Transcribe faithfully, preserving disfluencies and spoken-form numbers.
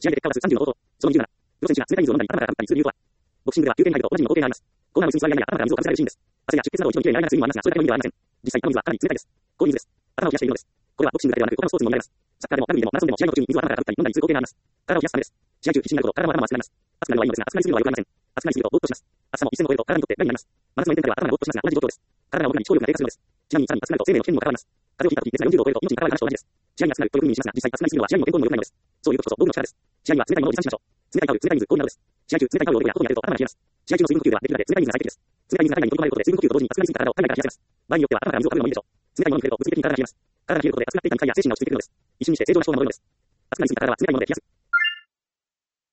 試合で結果は数さんじゅうの冒頭。そのにじゅうなな。プロ選手が冷たい水を飲んだり頭から打ったりする理由とは。ボクシングでは休憩に入ると同じにも合計があります。コーナーの水に座りながら頭から水をかぶせられるシーンです。汗や出血などを一度にきれいに洗い流す意味もありますが、それだけの意味ではありません。実際、頭の水はかなり冷たいです。こういう水です。頭を冷やしているのです。これはボクシングだけではなく他のスポーツにも見られます。サッカーでもラグビーでもマラソンでも試合の途中に水を頭から打ったり飲んだりする光景があります。体を冷やすためです。試合中必死になるほど体も頭も熱くなります。熱くなるのはいいのですが、熱くなりすぎるのは良くありません。熱くなりすぎるとぼーっとします。熱さも一線を越えると体にとって何になります。真夏の炎天下では頭がぼーっとしますが同じ状況です。体が重くなり聴力が低下するのです。ちなみにさらに熱くなると生命の危険にも関わります。風邪をひいた時熱がよんじゅうどを超えると命に関わる話と同じです。試合に熱くなるとよく耳にしますが、実際熱くなりすぎるのは試合にも健康にも良くないのです。そういうことこそ道具の力です。試合には冷たいものを持参しましょう。冷たいタオル、冷たい水、氷などです。試合中冷たいタオルを喉や喉に当てると頭が冷えます。試合中の水分補給ではできるだけ冷たい水が最適です。冷たい水が体内に取り込まれることで水分補給と同時に熱くなりすぎた体を体内から冷やせます。場合によっては頭から水をかぶるのもいいでしょう。冷たいものに触れると物理的に体が冷えます。体が冷えることで熱くなっていた肉体や精神が落ち着いてくるのです。一瞬にして正常な思考が戻るのです。熱くなりすぎた体は冷たいもので冷やす。